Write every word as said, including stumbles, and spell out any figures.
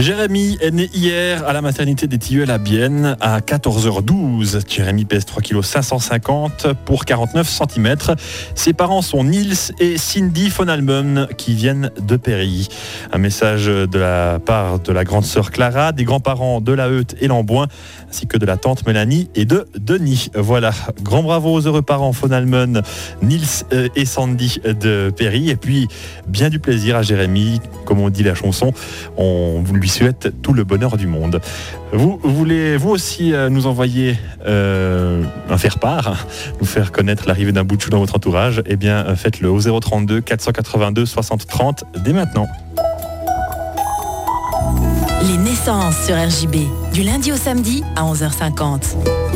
Jérémy est né hier à la maternité des Tilleuls à Bienne à quatorze heures douze. Jérémy pèse trois virgule cinq cent cinquante kilos pour quarante-neuf centimètres. Ses parents sont Niels et Cindy von Almen qui viennent de Péry. Un message de la part de la grande sœur Clara, des grands-parents de la Heute et Lamboin, ainsi que de la tante Mélanie et de Denis. Voilà, grand bravo aux heureux parents von Almen, Niels et Sandy de Péry. Et puis, bien du plaisir à Jérémy, comme on dit la chanson, on lui souhaite tout le bonheur du monde. Vous, vous voulez vous aussi euh, nous envoyer euh, un faire-part, nous faire connaître l'arrivée d'un bout de chou dans votre entourage? Eh bien, euh, faites-le au zéro trente-deux quatre cent quatre-vingt-deux soixante trente dès maintenant. Les naissances sur R J B, du lundi au samedi à onze heures cinquante.